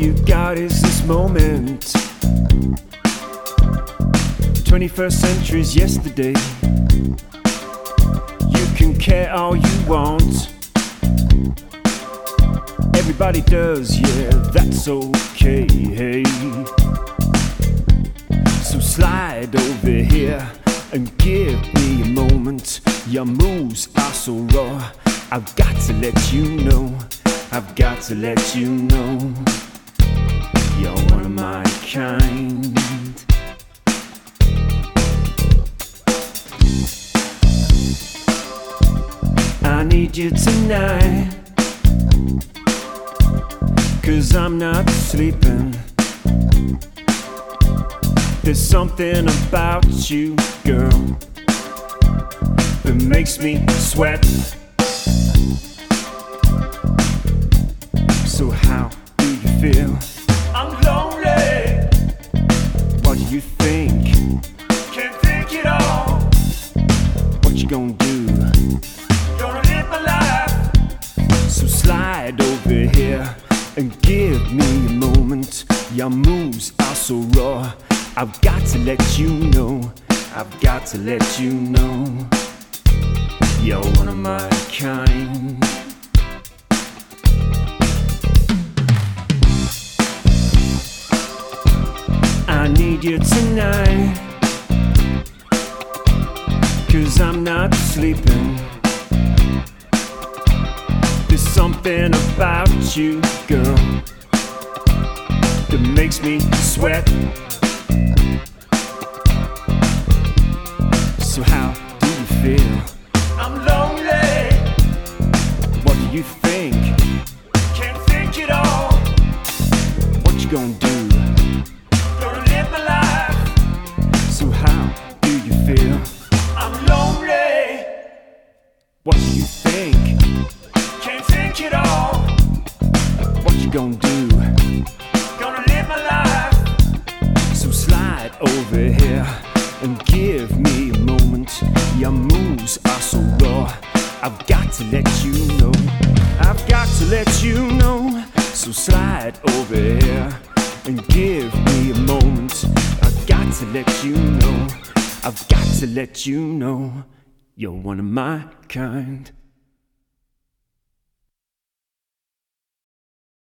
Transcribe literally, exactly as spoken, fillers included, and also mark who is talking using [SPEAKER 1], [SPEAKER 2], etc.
[SPEAKER 1] you got is this moment. twenty-first century's yesterday. You can care all you want. Everybody does, yeah, that's okay. Hey. So slide over here and give me a moment. Your moves are so raw. I've got to let you know. I've got to let you know. You're one of my kind. I need you tonight, 'cause I'm not sleeping. There's something about you, girl, that makes me sweat. So how do you feel?
[SPEAKER 2] I'm lonely.
[SPEAKER 1] What do you think?
[SPEAKER 2] Can't think it all.
[SPEAKER 1] What you gonna do?
[SPEAKER 2] Gonna live my life.
[SPEAKER 1] So slide over here and give me a moment. Your moves are so raw. I've got to let you know. I've got to let you know. You're one of my kind. I need you tonight, 'cause I'm not sleeping. There's something about you, girl, that makes me sweat. So how do you feel?
[SPEAKER 2] I'm lonely.
[SPEAKER 1] What do you think?
[SPEAKER 2] Can't think it all.
[SPEAKER 1] What you gonna do?
[SPEAKER 2] Gonna live my life.
[SPEAKER 1] So how do you feel?
[SPEAKER 2] I'm lonely.
[SPEAKER 1] What do you think?
[SPEAKER 2] Can't think it all.
[SPEAKER 1] What you gonna do?
[SPEAKER 2] Gonna live my life.
[SPEAKER 1] So slide over here and give me a moment. Your moves are so raw. I've got to let you know. I've got to let you know. So slide over here and give me a moment. I've got to let you know. I've got to let you know. You're one of my kind.